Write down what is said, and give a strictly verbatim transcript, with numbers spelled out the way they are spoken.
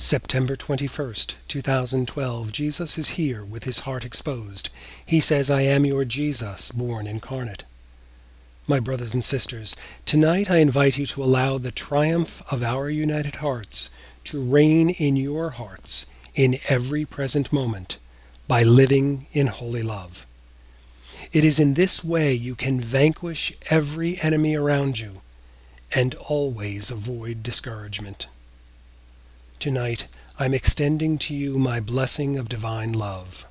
September twenty-first, two thousand twelve. Jesus is here with his heart exposed. He says, I am your Jesus, born incarnate. My brothers and sisters, tonight I invite you to allow the triumph of our united hearts to reign in your hearts in every present moment by living in holy love. It is in this way you can vanquish every enemy around you and always avoid discouragement. Tonight, I'm extending to you my blessing of divine love.